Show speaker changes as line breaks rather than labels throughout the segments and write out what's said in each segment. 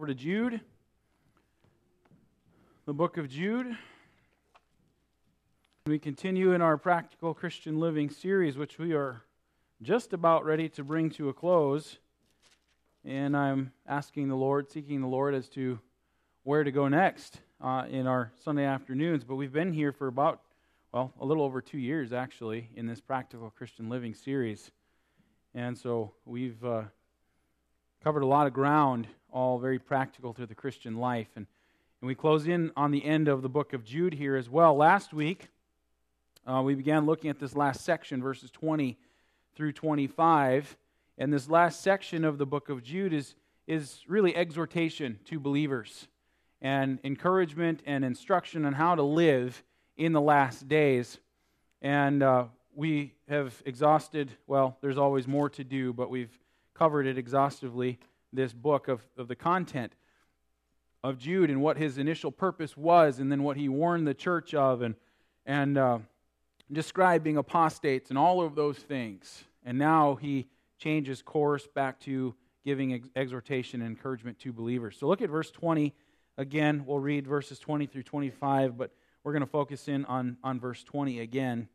over to Jude, the book of Jude. We continue in our Practical Christian Living series, which we are just about ready to bring to a close. And I'm asking the Lord, seeking the Lord as to where to go next in our Sunday afternoons. But we've been here for about, a little over 2 years actually in this Practical Christian Living series. And so we've covered a lot of ground, all very practical to the Christian life. And we close in on the end of the book of Jude here as well. Last week, we began looking at this last section, verses 20 through 25. And this last section of the book of Jude is really exhortation to believers and encouragement and instruction on how to live in the last days. And we have exhausted, there's always more to do, but we've covered it exhaustively, this book of the content of Jude and what his initial purpose was, and then what he warned the church of, and describing apostates and all of those things. And now he changes course back to giving exhortation and encouragement to believers. So look at verse 20 again. We'll read verses 20 through 25, but we're going to focus in on verse 20 again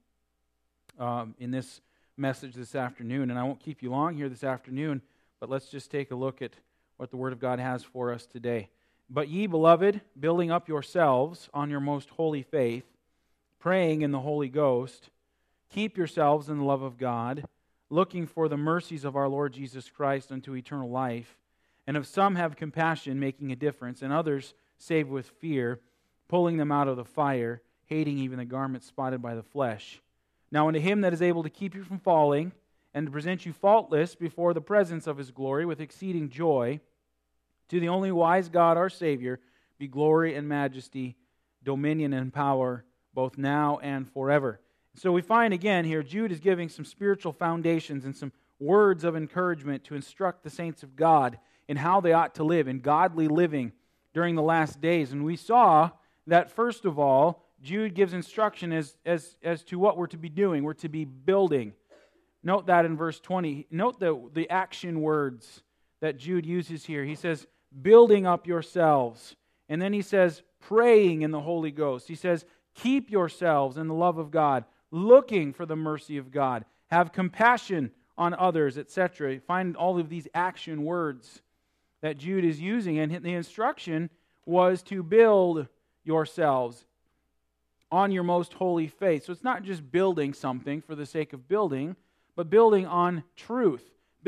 in this message this afternoon. And I won't keep you long here this afternoon, but let's just take a look at what the Word of God has for us today. But ye, beloved, building up yourselves on your most holy faith, praying in the Holy Ghost, keep yourselves in the love of God, looking for the mercies of our Lord Jesus Christ unto eternal life. And of some have compassion, making a difference, and others save with fear, pulling them out of the fire, hating even the garment spotted by the flesh. Now unto him that is able to keep you from falling, and to present you faultless before the presence of his glory with exceeding joy, to the only wise God our Savior, be glory and majesty, dominion and power, both now and forever. So we find again here, Jude is giving some spiritual foundations and some words of encouragement to instruct the saints of God in how they ought to live, in godly living during the last days. And we saw that, first of all, Jude gives instruction as to what we're to be doing. We're to be building. Note that in verse 20. Note the action words that Jude uses here. He says, building up yourselves. And then he says, praying in the Holy Ghost. He says, keep yourselves in the love of God, looking for the mercy of God. Have compassion on others, etc. Find all of these action words that Jude is using. And the instruction was to build yourselves on your most holy faith. So it's not just building something for the sake of building, but building on truth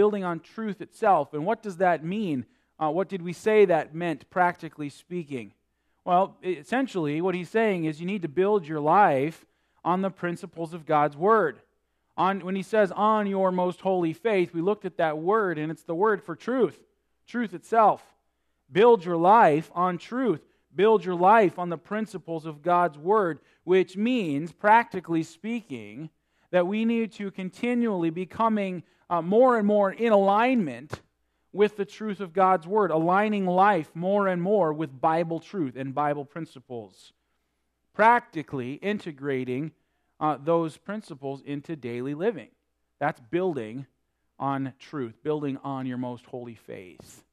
itself. And what does that mean? What did we say that meant, practically speaking? Well, essentially, what he's saying is you need to build your life on the principles of God's Word. When he says, on your most holy faith, we looked at that word, and it's the word for truth itself. Build your life on truth. Build your life on the principles of God's Word, which means, practically speaking, that we need to continually be becoming more and more in alignment with the truth of God's Word, aligning life more and more with Bible truth and Bible principles, practically integrating those principles into daily living. That's building on truth, building on your most holy faith.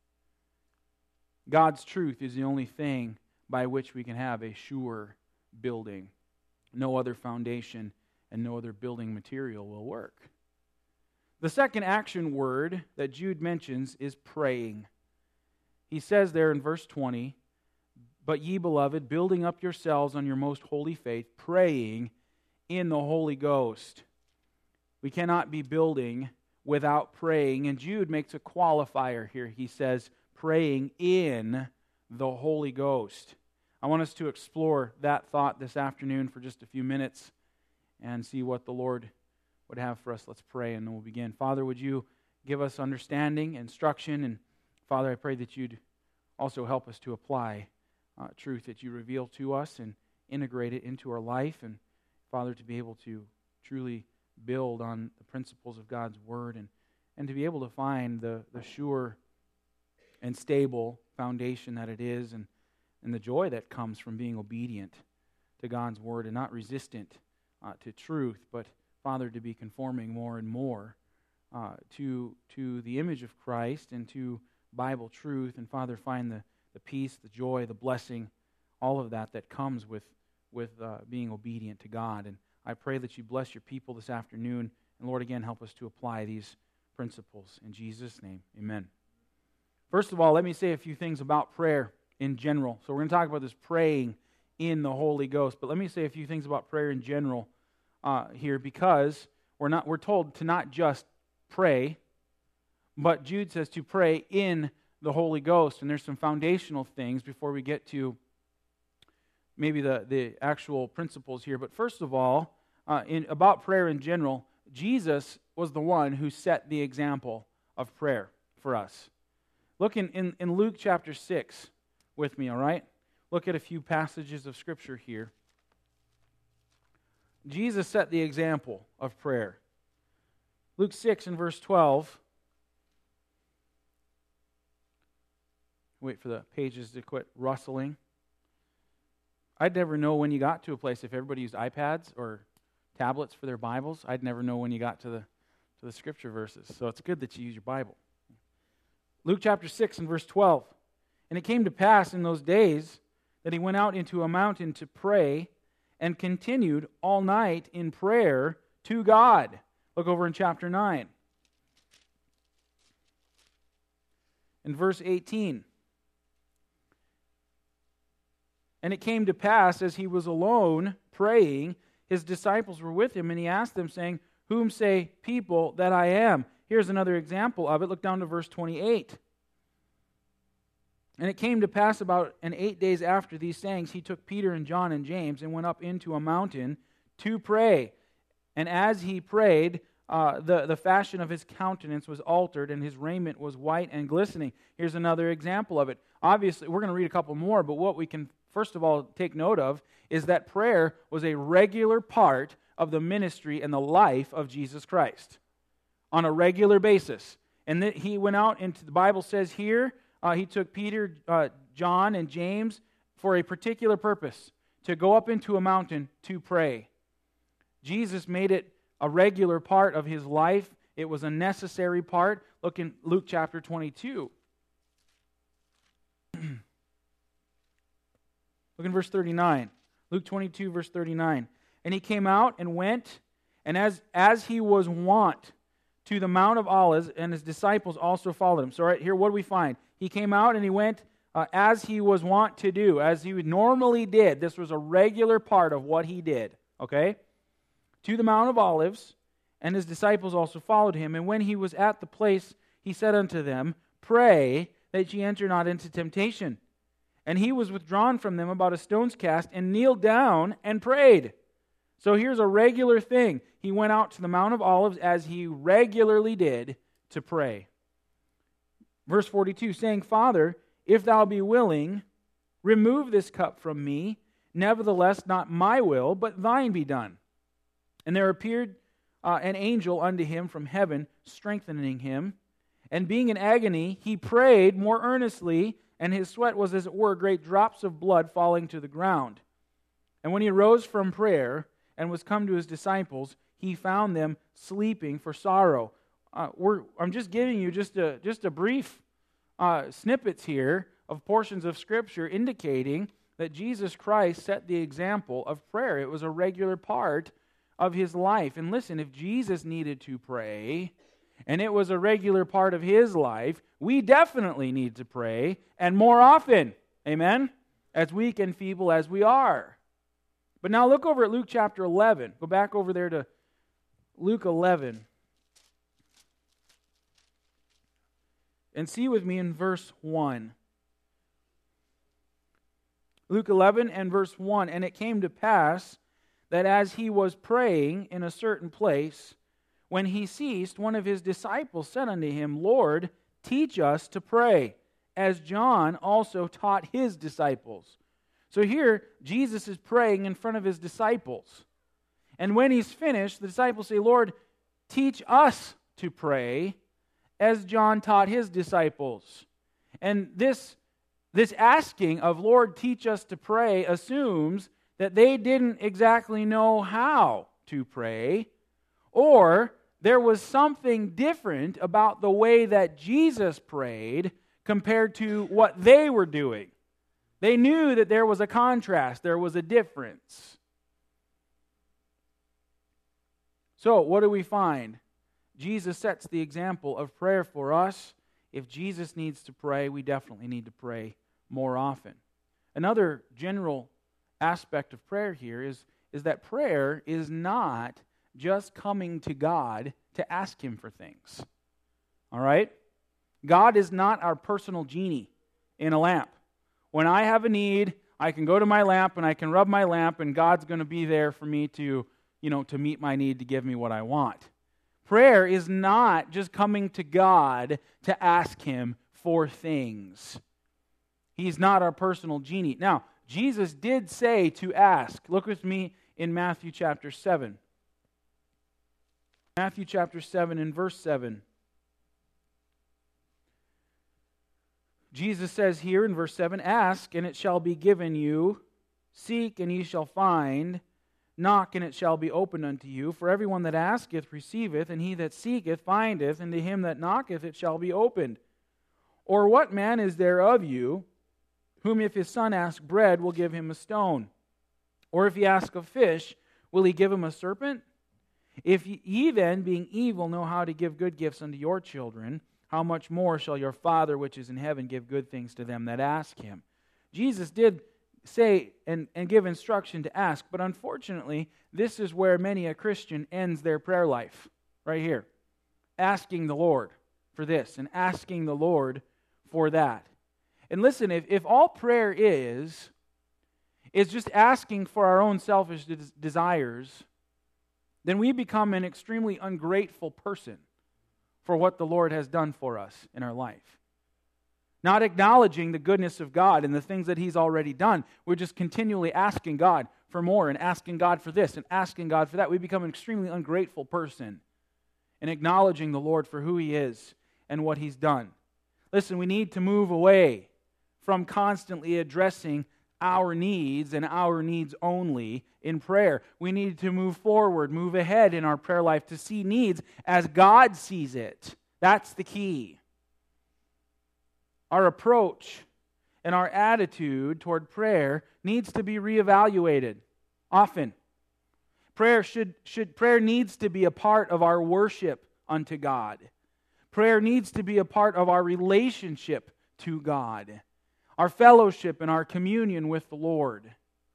God's truth is the only thing by which we can have a sure building. No other foundation and no other building material will work. The second action word that Jude mentions is praying. He says there in verse 20, but ye, beloved, building up yourselves on your most holy faith, praying in the Holy Ghost. We cannot be building without praying, and Jude makes a qualifier here. He says, praying in the Holy Ghost. I want us to explore that thought this afternoon for just a few minutes and see what the Lord would have for us. Let's pray and then we'll begin. Father, would you give us understanding, instruction, and Father, I pray that you'd also help us to apply truth that you reveal to us and integrate it into our life, and Father, to be able to truly build on the principles of God's Word and to be able to find the sure and stable foundation that it is, and the joy that comes from being obedient to God's Word and not resistant to truth, but Father, to be conforming more and more to the image of Christ and to Bible truth, and Father, find the peace, the joy, the blessing, all of that comes with being obedient to God. And I pray that you bless your people this afternoon. And Lord, again, help us to apply these principles. In Jesus' name, amen. First of all, let me say a few things about prayer in general. So we're going to talk about this praying in the Holy Ghost. But let me say a few things about prayer in general here, because we're told to not just pray, but Jude says to pray in the Holy Ghost. And there's some foundational things before we get to maybe the actual principles here. But first of all, about prayer in general, Jesus was the one who set the example of prayer for us. Look in Luke chapter 6 with me, all right? Look at a few passages of Scripture here. Jesus set the example of prayer. Luke 6 and verse 12. Wait for the pages to quit rustling. I'd never know when you got to a place, if everybody used iPads or tablets for their Bibles, I'd never know when you got to the Scripture verses. So it's good that you use your Bible. Luke chapter 6 and verse 12. And it came to pass in those days that he went out into a mountain to pray and continued all night in prayer to God. Look over in chapter 9. In verse 18. And it came to pass, as he was alone praying, his disciples were with him, and he asked them, saying, Whom say people that I am? Here's another example of it. Look down to verse 28. And it came to pass about 8 days after these sayings, he took Peter and John and James and went up into a mountain to pray. And as he prayed, the fashion of his countenance was altered, and his raiment was white and glistening. Here's another example of it. Obviously, we're going to read a couple more, but what we can first of all take note of is that prayer was a regular part of the ministry and the life of Jesus Christ on a regular basis. And that he went out into, the Bible says here, he took Peter, John, and James for a particular purpose, to go up into a mountain to pray. Jesus made it a regular part of his life. It was a necessary part. Look in Luke chapter 22. Look in verse 39. Luke 22, verse 39. And he came out and went, and as he was wont, to the Mount of Olives, and his disciples also followed him. So right here, what do we find? He came out and he went as he was wont to do, as he normally did. This was a regular part of what he did, okay? To the Mount of Olives, and his disciples also followed him. And when he was at the place, he said unto them, Pray that ye enter not into temptation. And he was withdrawn from them about a stone's cast, and kneeled down and prayed. So here's a regular thing. He went out to the Mount of Olives as he regularly did to pray. Verse 42, saying, Father, if thou be willing, remove this cup from me. Nevertheless, not my will, but thine be done. And there appeared an angel unto him from heaven, strengthening him. And being in agony, he prayed more earnestly, and his sweat was as it were great drops of blood falling to the ground. And when he arose from prayer and was come to his disciples, he found them sleeping for sorrow. I'm just giving you just a brief snippets here of portions of Scripture indicating that Jesus Christ set the example of prayer. It was a regular part of his life. And listen, if Jesus needed to pray, and it was a regular part of his life, we definitely need to pray, and more often. Amen? As weak and feeble as we are. But now look over at Luke chapter 11. Go back over there to Luke 11. And see with me in verse 1. Luke 11 and verse 1. And it came to pass that as he was praying in a certain place, when he ceased, one of his disciples said unto him, Lord, teach us to pray, as John also taught his disciples. So here, Jesus is praying in front of his disciples. And when he's finished, the disciples say, Lord, teach us to pray, as John taught his disciples. And this asking of, Lord, teach us to pray, assumes that they didn't exactly know how to pray, or there was something different about the way that Jesus prayed compared to what they were doing. They knew that there was a contrast, there was a difference. So, what do we find? Jesus sets the example of prayer for us. If Jesus needs to pray, we definitely need to pray more often. Another general aspect of prayer here is that prayer is not just coming to God to ask Him for things. All right? God is not our personal genie in a lamp. When I have a need, I can go to my lamp and I can rub my lamp and God's going to be there for me to meet my need, to give me what I want. Prayer is not just coming to God to ask Him for things. He's not our personal genie. Now, Jesus did say to ask. Look with me in Matthew chapter 7. Matthew chapter 7 and verse 7. Jesus says here in verse 7, "Ask, and it shall be given you. Seek, and ye shall find. Knock, and it shall be opened unto you. For everyone that asketh receiveth, and he that seeketh findeth, and to him that knocketh it shall be opened. Or what man is there of you, whom if his son ask bread, will give him a stone? Or if he ask a fish, will he give him a serpent? If ye then, being evil, know how to give good gifts unto your children, how much more shall your Father which is in heaven give good things to them that ask Him?" Jesus did say and give instruction to ask, but unfortunately, this is where many a Christian ends their prayer life, right here. Asking the Lord for this and asking the Lord for that. And listen, if all prayer is just asking for our own selfish desires, then we become an extremely ungrateful person for what the Lord has done for us in our life. Not acknowledging the goodness of God and the things that He's already done. We're just continually asking God for more and asking God for this and asking God for that. We become an extremely ungrateful person in acknowledging the Lord for who He is and what He's done. Listen, we need to move away from constantly addressing our needs and our needs only in prayer. We need to move forward, move ahead in our prayer life to see needs as God sees it. That's the key. Our approach and our attitude toward prayer needs to be reevaluated often. Prayer needs to be a part of our worship unto God. Prayer needs to be a part of our relationship to God, our fellowship and our communion with the Lord.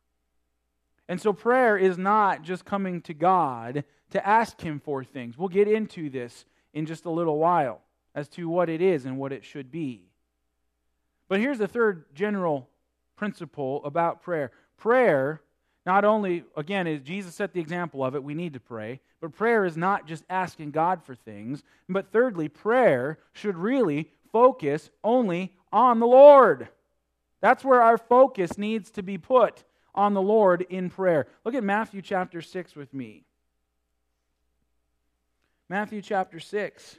And so prayer is not just coming to God to ask Him for things. We'll get into this in just a little while as to what it is and what it should be. But here's the third general principle about prayer. Prayer, not only, again, as Jesus set the example of it, we need to pray, but prayer is not just asking God for things. But thirdly, prayer should really focus only on the Lord. That's where our focus needs to be put, on the Lord in prayer. Look at Matthew chapter 6 with me. Matthew chapter 6.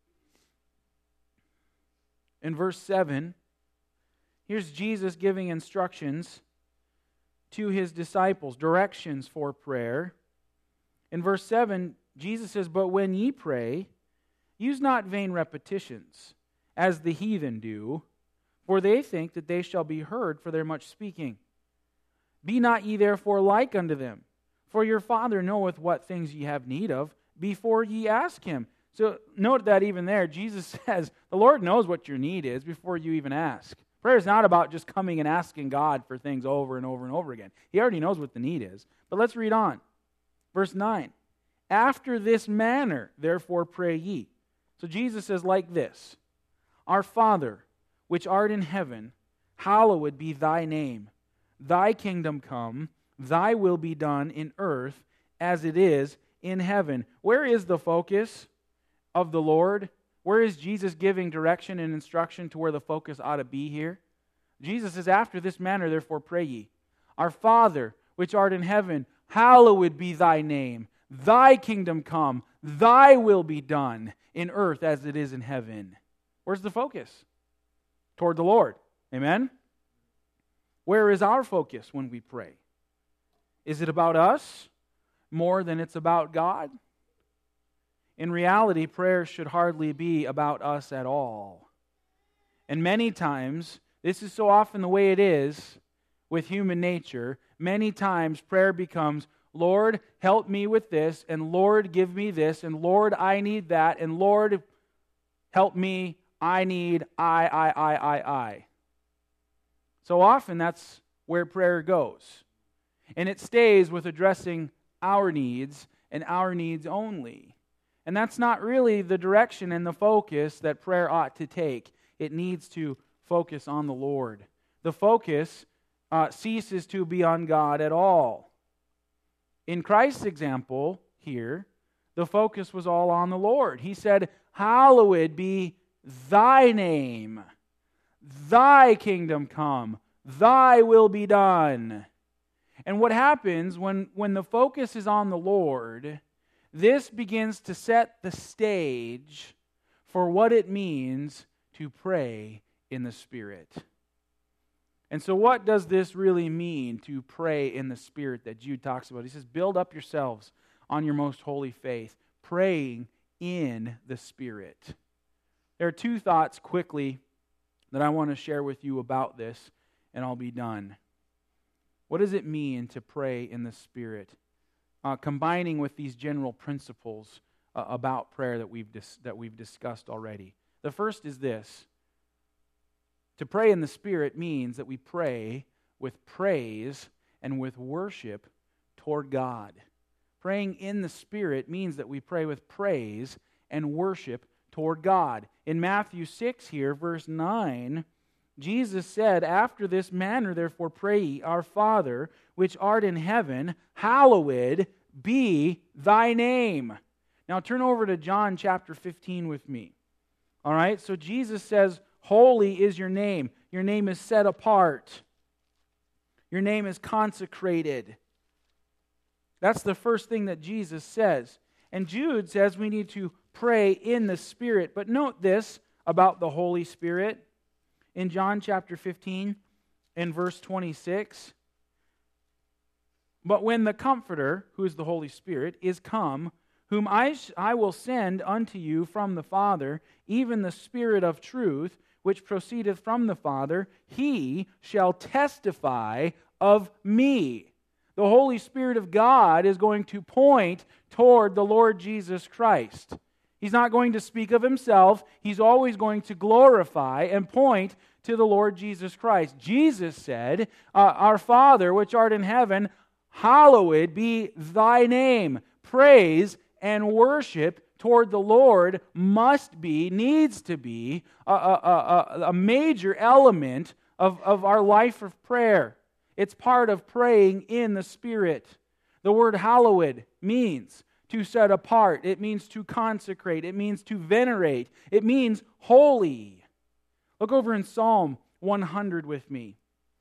In verse 7, here's Jesus giving instructions to His disciples, directions for prayer. In verse 7, Jesus says, "But when ye pray, use not vain repetitions, as the heathen do, for they think that they shall be heard for their much speaking. Be not ye therefore like unto them, for your Father knoweth what things ye have need of, before ye ask Him." So note that even there, Jesus says, the Lord knows what your need is before you even ask. Prayer is not about just coming and asking God for things over and over and over again. He already knows what the need is. But let's read on. Verse 9. "After this manner, therefore pray ye." So Jesus says like this, "Our Father, which art in heaven, hallowed be thy name. Thy kingdom come, thy will be done in earth as it is in heaven." Where is the focus of the Lord? Where is Jesus giving direction and instruction to where the focus ought to be here? Jesus says, "After this manner, therefore pray ye. Our Father, which art in heaven, hallowed be thy name. Thy kingdom come, thy will be done in earth as it is in heaven." Where's the focus? Toward the Lord. Amen? Where is our focus when we pray? Is it about us more than it's about God? In reality, prayer should hardly be about us at all. And many times, this is so often the way it is with human nature, many times prayer becomes, Lord, help me with this, and Lord, give me this, and Lord, I need that, and Lord, help me, I need, I. So often that's where prayer goes. And it stays with addressing our needs and our needs only. And that's not really the direction and the focus that prayer ought to take. It needs to focus on the Lord. The focus ceases to be on God at all. In Christ's example here, the focus was all on the Lord. He said, hallowed be thy name. Thy kingdom come. Thy will be done. And what happens when the focus is on the Lord, this begins to set the stage for what it means to pray in the Spirit. And so what does this really mean to pray in the Spirit that Jude talks about? He says, build up yourselves on your most holy faith, praying in the Spirit. There are two thoughts quickly that I want to share with you about this, and I'll be done. What does it mean to pray in the Spirit? Combining with these general principles about prayer that we've discussed already. The first is this. To pray in the Spirit means that we pray with praise and with worship toward God. Praying in the Spirit means that we pray with praise and worship toward God. In Matthew 6 here, verse 9, Jesus said, after this manner, therefore, pray ye, our Father, which art in heaven, hallowed be thy name. Now turn over to John chapter 15 with me. All right, so Jesus says, holy is your name. Your name is set apart. Your name is consecrated. That's the first thing that Jesus says. And Jude says we need to pray in the Spirit. But note this about the Holy Spirit. In John chapter 15, in verse 26, but when the Comforter, who is the Holy Spirit, is come, whom I will send unto you from the Father, even the Spirit of truth, which proceedeth from the Father, he shall testify of me. The Holy Spirit of God is going to point toward the Lord Jesus Christ. He's not going to speak of himself. He's always going to glorify and point to the Lord Jesus Christ. Jesus said, our Father, which art in heaven, hallowed be thy name. Praise and worship toward the Lord needs to be a major element of our life of prayer. It's part of praying in the Spirit. The word hallowed means to set apart. It means to consecrate. It means to venerate. It means holy. Look over in Psalm 100 with me.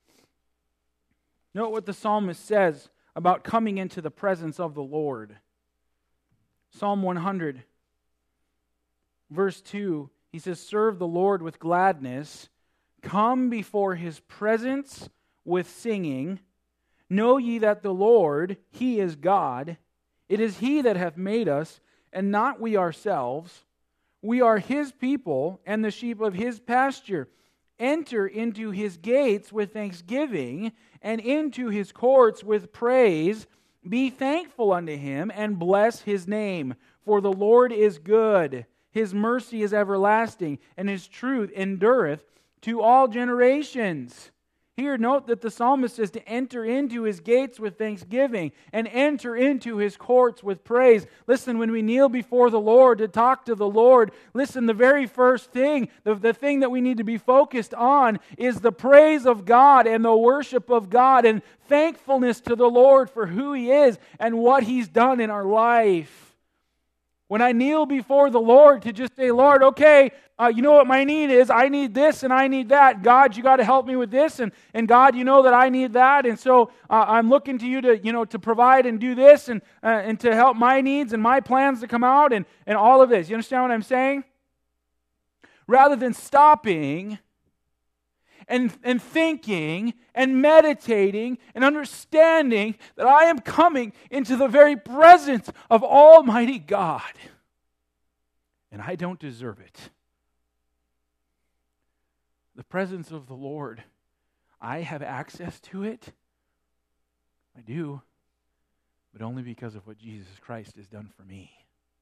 Note what the psalmist says about coming into the presence of the Lord. Psalm 100, verse 2, he says, serve the Lord with gladness. Come before his presence with singing. Know ye that the Lord, he is God. It is he that hath made us, and not we ourselves. We are his people, and the sheep of his pasture. Enter into his gates with thanksgiving, and into his courts with praise. Be thankful unto him, and bless his name. For the Lord is good. His mercy is everlasting, and his truth endureth to all generations. Here, note that the psalmist says to enter into his gates with thanksgiving and enter into his courts with praise. Listen, when we kneel before the Lord to talk to the Lord, listen, the very first thing, the thing that we need to be focused on is the praise of God and the worship of God and thankfulness to the Lord for who he is and what he's done in our life. When I kneel before the Lord to just say, Lord, okay, you know what my need is? I need this and I need that. God, you got to help me with this. And God, you know that I need that. And so I'm looking to you to provide and do this and to help my needs and my plans to come out and all of this. You understand what I'm saying? Rather than stopping and thinking and meditating and understanding that I am coming into the very presence of Almighty God. And I don't deserve it. The presence of the Lord. I have access to it. I do. But only because of what Jesus Christ has done for me.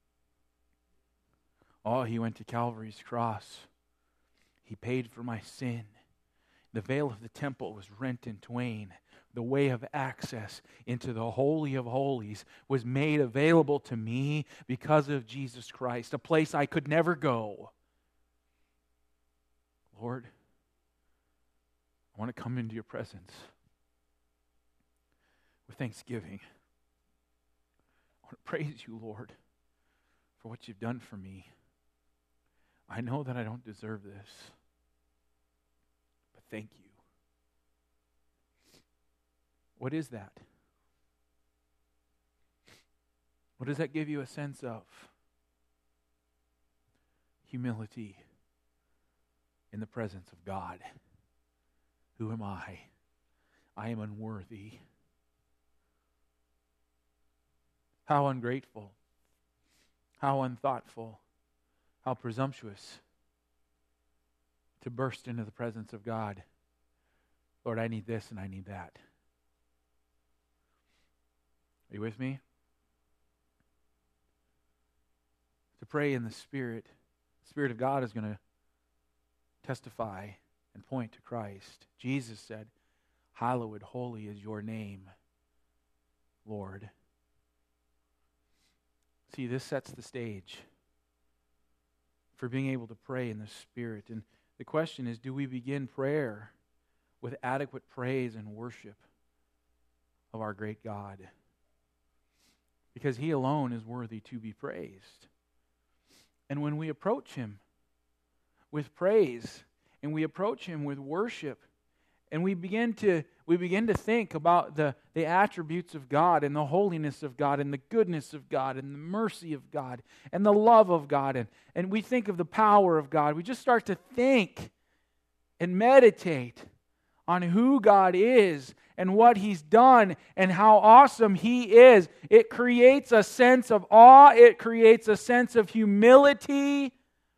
Oh, He went to Calvary's cross. He paid for my sin. The veil of the temple was rent in twain. The way of access into the Holy of Holies was made available to me because of Jesus Christ, a place I could never go. Lord, I want to come into your presence with thanksgiving. I want to praise you, Lord, for what you've done for me. I know that I don't deserve this, but thank you. What is that? What does that give you a sense of? Humility in the presence of God. Who am I? I am unworthy. How ungrateful. How unthoughtful. How presumptuous to burst into the presence of God. Lord, I need this and I need that. Are you with me? To pray in the Spirit. The Spirit of God is going to testify and point to Christ. Jesus said, "Hallowed, holy is your name, Lord." See, this sets the stage for being able to pray in the Spirit. And the question is, do we begin prayer with adequate praise and worship of our great God? Because He alone is worthy to be praised. And when we approach Him with praise, and we approach Him with worship, and we begin to think about the attributes of God, and the holiness of God, and the goodness of God, and the mercy of God, and the love of God, and we think of the power of God, we just start to think and meditate on who God is and what He's done and how awesome He is. It creates a sense of awe. It creates a sense of humility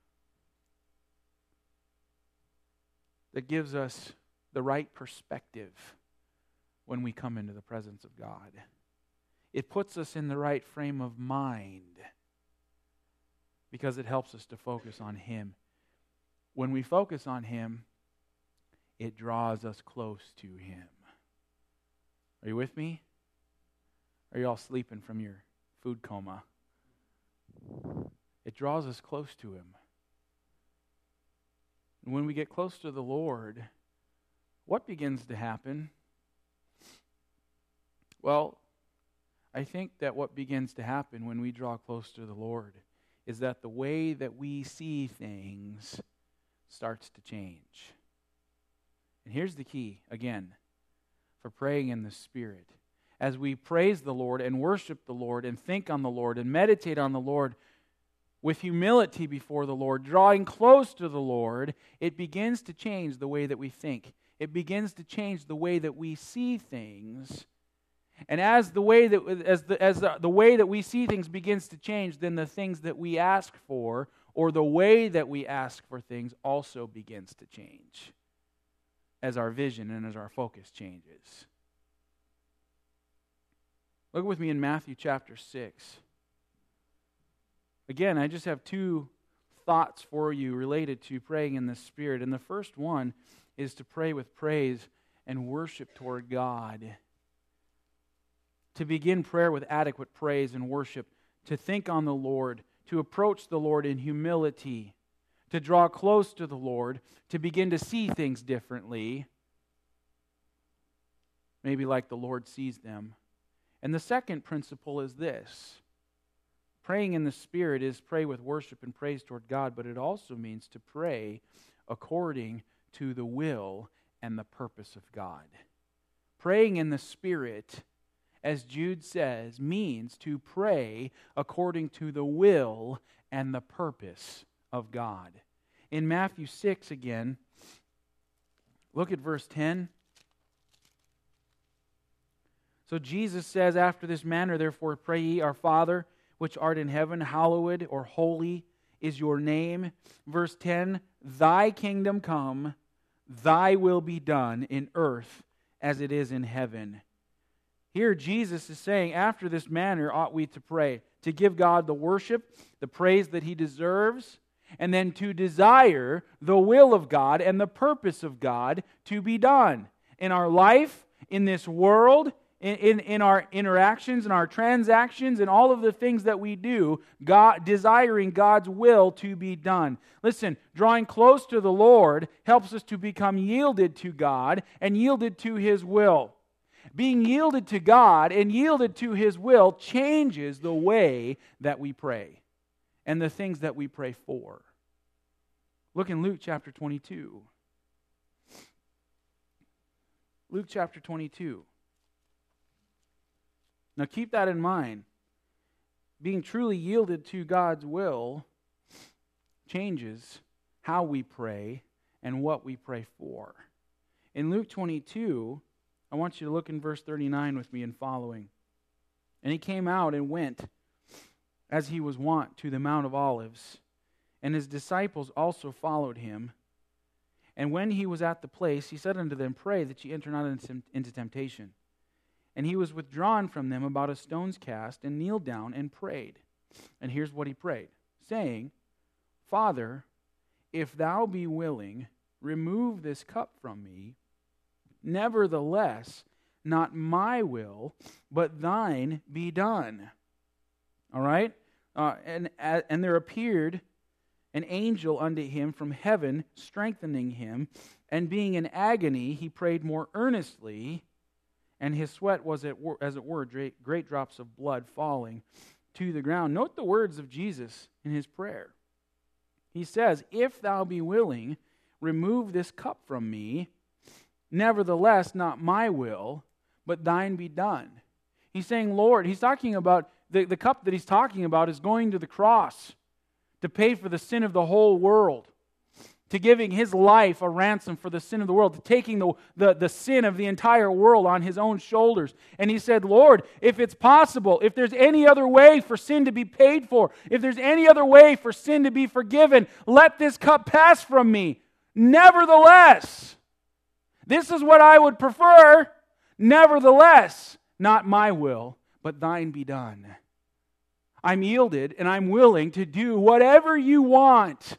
that gives us the right perspective when we come into the presence of God. It puts us in the right frame of mind because it helps us to focus on Him. When we focus on Him, it draws us close to Him. Are you with me? Are you all sleeping from your food coma? It draws us close to Him. And when we get close to the Lord, what begins to happen? Well, I think that what begins to happen when we draw close to the Lord is that the way that we see things starts to change. And here's the key, again, for praying in the Spirit. As we praise the Lord and worship the Lord and think on the Lord and meditate on the Lord with humility before the Lord, drawing close to the Lord, it begins to change the way that we think. It begins to change the way that we see things. And as the way that we see things begins to change, then the things that we ask for, or the way that we ask for things, also begins to change as our vision and as our focus changes. Look with me in Matthew chapter 6. Again, I just have two thoughts for you related to praying in the Spirit. And the first one is to pray with praise and worship toward God. To begin prayer with adequate praise and worship. To think on the Lord. To approach the Lord in humility. To draw close to the Lord. To begin to see things differently. Maybe like the Lord sees them. And the second principle is this. Praying in the Spirit is pray with worship and praise toward God, but it also means to pray according to the will and the purpose of God. Praying in the Spirit, as Jude says, means to pray according to the will and the purpose of God. In Matthew 6 again, look at verse 10. So Jesus says, after this manner, therefore, pray ye, our Father, which art in heaven, hallowed or holy is your name. Verse 10, thy kingdom come, Thy will be done in earth as it is in heaven. Here Jesus is saying, after this manner ought we to pray, to give God the worship, the praise that He deserves, and then to desire the will of God and the purpose of God to be done in our life, in this world, in our interactions, in our transactions, and all of the things that we do, God, desiring God's will to be done. Listen, drawing close to the Lord helps us to become yielded to God and yielded to His will. Being yielded to God and yielded to His will changes the way that we pray and the things that we pray for. Look in Luke chapter 22. Luke chapter 22. Now keep that in mind. Being truly yielded to God's will changes how we pray and what we pray for. In Luke 22, I want you to look in verse 39 with me and following. And he came out and went, as he was wont, to the Mount of Olives, and his disciples also followed him. And when he was at the place, he said unto them, Pray that ye enter not into temptation. And he was withdrawn from them about a stone's cast, and kneeled down and prayed. And here's what he prayed, saying, Father, if thou be willing, remove this cup from me. Nevertheless, not my will, but thine be done. All right? And there appeared an angel unto him from heaven, strengthening him. And being in agony, he prayed more earnestly, and his sweat was, as it were, great drops of blood falling to the ground. Note the words of Jesus in his prayer. He says, If thou be willing, remove this cup from me. Nevertheless, not my will, but thine be done. He's saying, Lord, he's talking about, the cup that he's talking about is going to the cross to pay for the sin of the whole world, to giving his life a ransom for the sin of the world, to taking the sin of the entire world on his own shoulders. And he said, Lord, if it's possible, if there's any other way for sin to be paid for, if there's any other way for sin to be forgiven, let this cup pass from me. Nevertheless, this is what I would prefer. Nevertheless, not my will, but thine be done. I'm yielded and I'm willing to do whatever you want.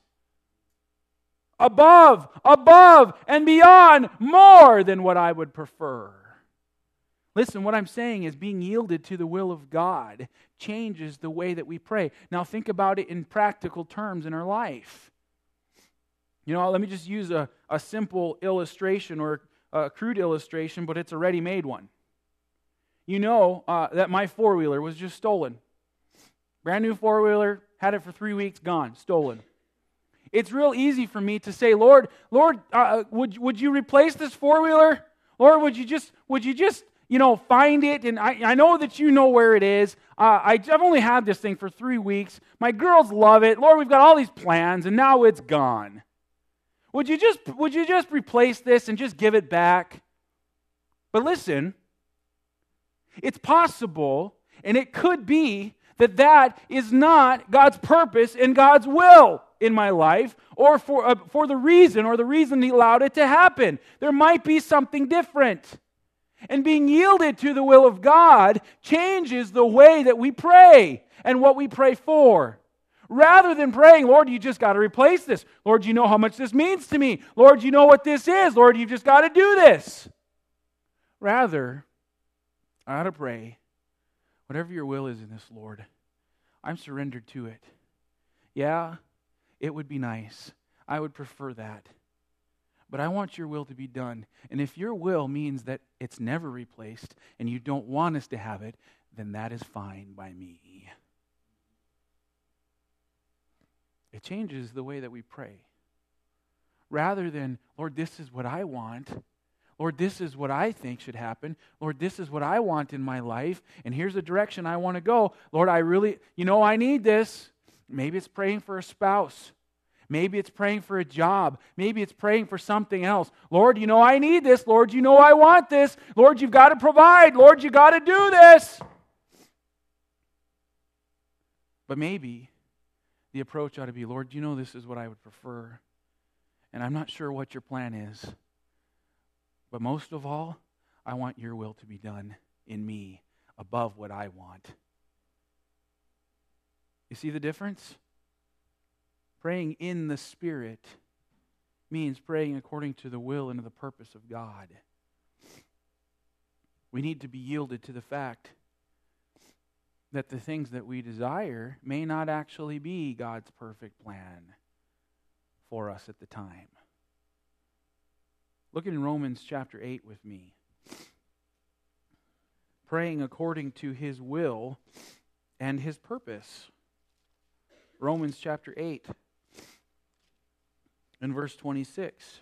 Above, and beyond, more than what I would prefer. Listen, what I'm saying is being yielded to the will of God changes the way that we pray. Now think about it in practical terms in our life. You know, let me just use a simple illustration or a crude illustration, but it's a ready-made one. You know that my four-wheeler was just stolen. Brand new four-wheeler, had it for 3 weeks, gone, stolen. It's real easy for me to say, Lord, would you replace this four-wheeler? Lord, would you just find it? And I know that you know where it is. I've only had this thing for 3 weeks. My girls love it. Lord, we've got all these plans, and now it's gone. Would you just replace this and just give it back? But listen, it's possible, and it could be that is not God's purpose and God's will in my life, or for the reason He allowed it to happen. There might be something different. And being yielded to the will of God changes the way that we pray and what we pray for. Rather than praying, Lord, you just got to replace this. Lord, you know how much this means to me. Lord, you know what this is. Lord, you've just got to do this. Rather, I ought to pray, whatever your will is in this, Lord, I'm surrendered to it. Yeah, it would be nice. I would prefer that. But I want your will to be done. And if your will means that it's never replaced and you don't want us to have it, then that is fine by me. It changes the way that we pray. Rather than, Lord, this is what I want. Lord, this is what I think should happen. Lord, this is what I want in my life. And here's the direction I want to go. Lord, I need this. Maybe it's praying for a spouse. Maybe it's praying for a job. Maybe it's praying for something else. Lord, I need this. Lord, I want this. Lord, you've got to provide. Lord, you got to do this. But maybe the approach ought to be, Lord, this is what I would prefer. and I'm not sure what your plan is. But most of all, I want your will to be done in me above what I want. You see the difference? Praying in the Spirit means praying according to the will and the purpose of God. We need to be yielded to the fact that the things that we desire may not actually be God's perfect plan for us at the time. Look in Romans chapter 8 with me. Praying according to His will and His purpose. Romans chapter 8 and verse 26.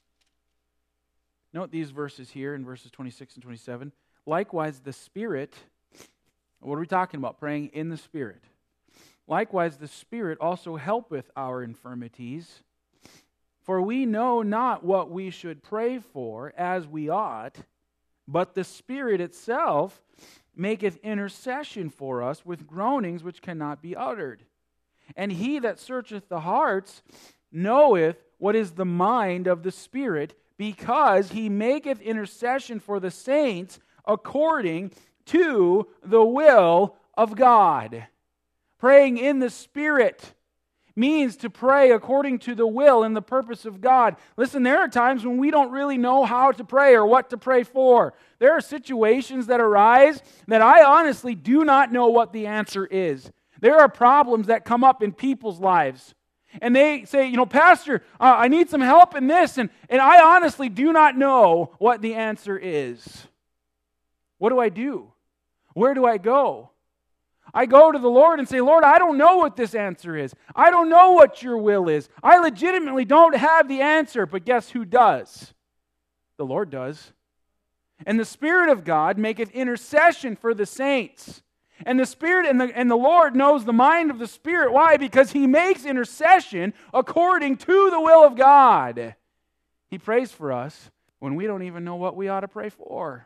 Note these verses here in verses 26 and 27. Likewise, the Spirit, what are we talking about? Praying in the Spirit. Likewise, the Spirit also helpeth our infirmities, for we know not what we should pray for as we ought, but the Spirit itself maketh intercession for us with groanings which cannot be uttered. And He that searcheth the hearts knoweth what is the mind of the Spirit, because He maketh intercession for the saints according to the will of God. Praying in the Spirit means to pray according to the will and the purpose of God. Listen, there are times when we don't really know how to pray or what to pray for. There are situations that arise that I honestly do not know what the answer is. There are problems that come up in people's lives. And they say, Pastor, I need some help in this. And I honestly do not know what the answer is. What do I do? Where do I go? I go to the Lord and say, Lord, I don't know what this answer is. I don't know what your will is. I legitimately don't have the answer. But guess who does? The Lord does. And the Spirit of God maketh intercession for the saints. And the Spirit and the Lord knows the mind of the Spirit. Why? Because He makes intercession according to the will of God. He prays for us when we don't even know what we ought to pray for.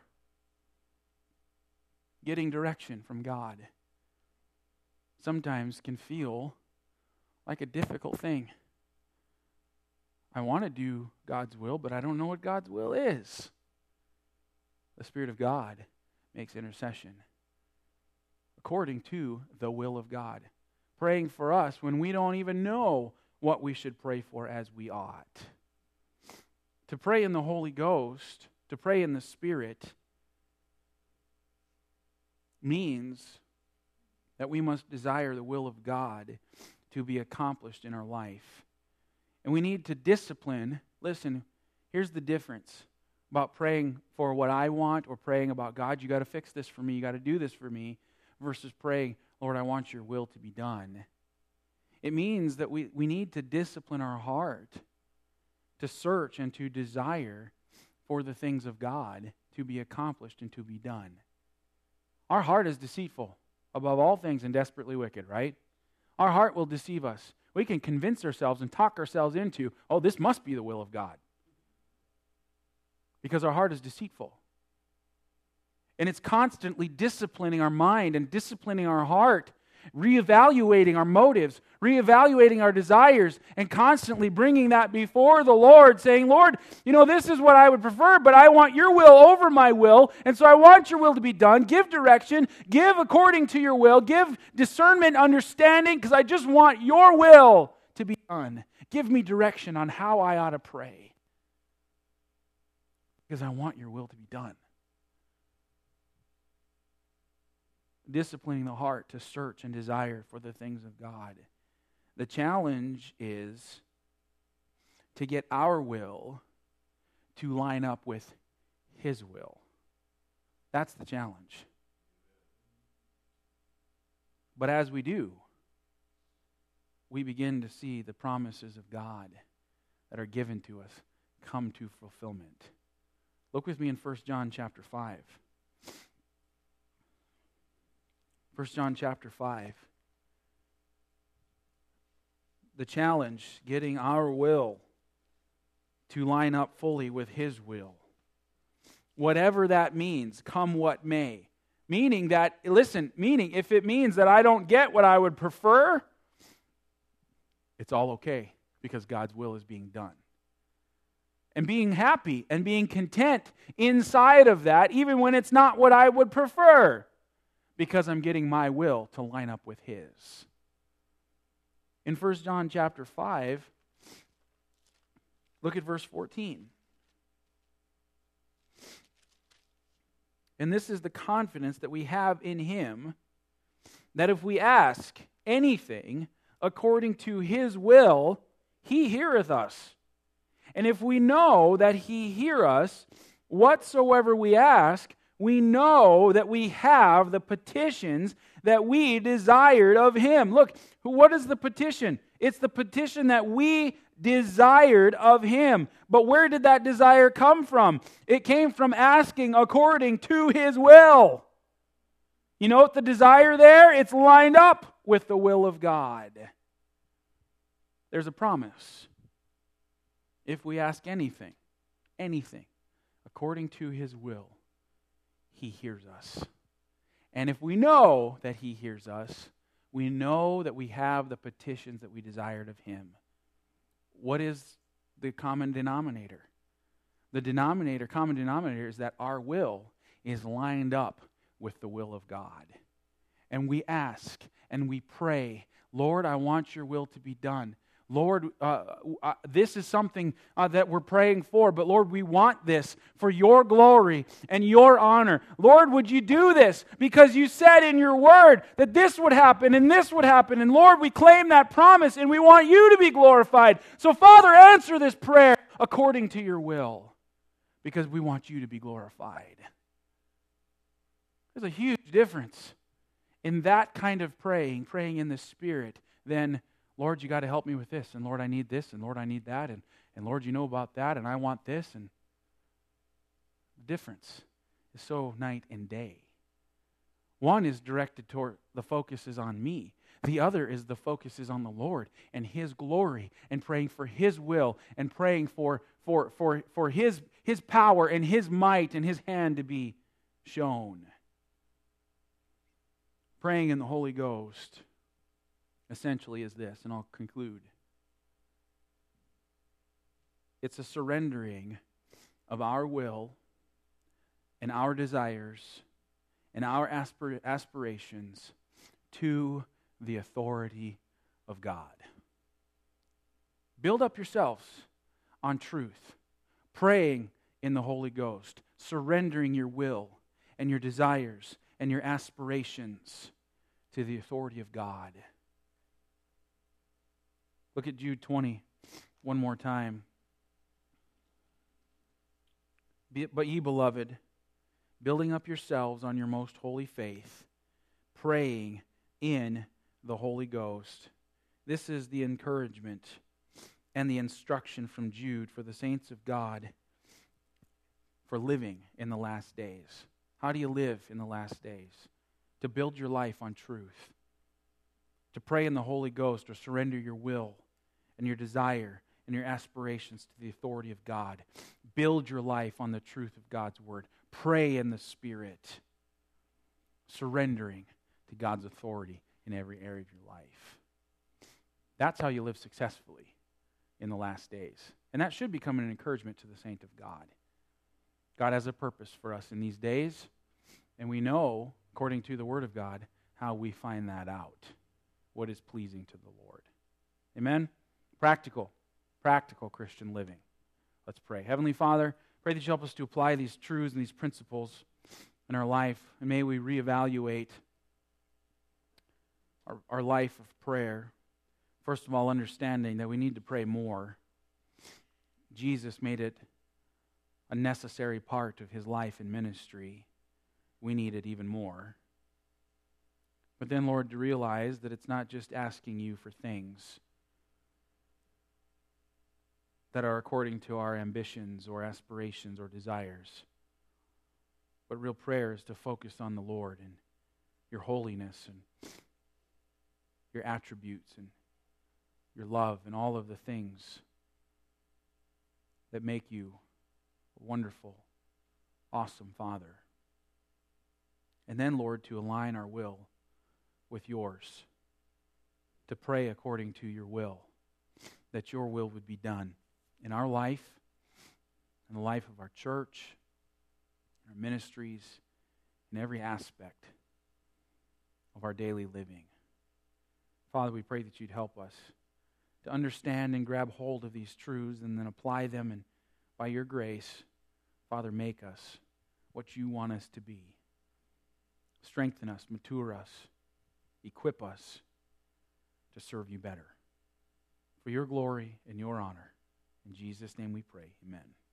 Getting direction from God sometimes can feel like a difficult thing. I want to do God's will, but I don't know what God's will is. The Spirit of God makes intercession according to the will of God, praying for us when we don't even know what we should pray for as we ought. To pray in the Holy Ghost, to pray in the Spirit, means that we must desire the will of God to be accomplished in our life. And we need to discipline. Listen, here's the difference about praying for what I want or praying about God, you got to fix this for me, you got to do this for me, versus praying, Lord, I want your will to be done. It means that we need to discipline our heart to search and to desire for the things of God to be accomplished and to be done. Our heart is deceitful above all things and desperately wicked, right? Our heart will deceive us. We can convince ourselves and talk ourselves into, this must be the will of God. Because our heart is deceitful. And it's constantly disciplining our mind and disciplining our heart, reevaluating our motives, reevaluating our desires, and constantly bringing that before the Lord, saying, Lord, this is what I would prefer, but I want your will over my will, and so I want your will to be done. Give direction, give according to your will, give discernment, understanding, because I just want your will to be done. Give me direction on how I ought to pray, because I want your will to be done. Disciplining the heart to search and desire for the things of God. The challenge is to get our will to line up with His will. That's the challenge. But as we do, we begin to see the promises of God that are given to us come to fulfillment. Look with me in 1 John chapter 5. 1 John chapter 5. The challenge, getting our will to line up fully with His will. Whatever that means, come what may. Meaning if it means that I don't get what I would prefer, it's all okay because God's will is being done. and being happy and being content inside of that, even when it's not what I would prefer, because I'm getting my will to line up with His. In 1 John chapter 5, look at verse 14. And this is the confidence that we have in Him, that if we ask anything according to His will, He heareth us. And if we know that He hear us, whatsoever we ask, we know that we have the petitions that we desired of Him. Look, what is the petition? It's the petition that we desired of Him. But where did that desire come from? It came from asking according to His will. You know what the desire there? It's lined up with the will of God. There's a promise. If we ask anything, according to His will, He hears us. And if we know that He hears us, we know that we have the petitions that we desired of Him. What is the common denominator? The common denominator is that our will is lined up with the will of God. And we ask and we pray, Lord, I want your will to be done. Lord, this is something that we're praying for, but Lord, we want this for your glory and your honor. Lord, would you do this? Because you said in your word that this would happen and this would happen. And Lord, we claim that promise and we want you to be glorified. So Father, answer this prayer according to your will, because we want you to be glorified. There's a huge difference in that kind of praying in the Spirit, than, Lord, you got to help me with this, and Lord, I need this, and Lord, I need that, and Lord, you know about that, and I want this. And the difference is so night and day. One is directed toward, the focus is on me. The other is the focus is on the Lord and His glory, and praying for His will, and praying for His power and His might and His hand to be shown. Praying in the Holy Ghost essentially is this, and I'll conclude. It's a surrendering of our will and our desires and our aspirations to the authority of God. Build up yourselves on truth, praying in the Holy Ghost, surrendering your will and your desires and your aspirations to the authority of God. Look at Jude 20 one more time. But ye, beloved, building up yourselves on your most holy faith, praying in the Holy Ghost. This is the encouragement and the instruction from Jude for the saints of God for living in the last days. How do you live in the last days? To build your life on truth. To pray in the Holy Ghost, or surrender your will and your desire and your aspirations to the authority of God. Build your life on the truth of God's Word. Pray in the Spirit, surrendering to God's authority in every area of your life. That's how you live successfully in the last days. And that should become an encouragement to the saint of God. God has a purpose for us in these days, and we know, according to the Word of God, how we find that out. What is pleasing to the Lord. Amen? Practical Christian living. Let's pray. Heavenly Father, pray that you help us to apply these truths and these principles in our life, and may we reevaluate our life of prayer. First of all, understanding that we need to pray more. Jesus made it a necessary part of His life and ministry. We need it even more. But then, Lord, to realize that it's not just asking you for things that are according to our ambitions or aspirations or desires, but real prayer is to focus on the Lord and your holiness and your attributes and your love and all of the things that make you a wonderful, awesome Father. And then, Lord, to align our will with yours, to pray according to your will, that your will would be done in our life in the life of our church, our ministries, in every aspect of our daily living. Father, we pray that you'd help us to understand and grab hold of these truths and then apply them, and by your grace, Father, make us what you want us to be. Strengthen us, mature us, equip us to serve you better. For your glory and your honor. In Jesus' name we pray. Amen.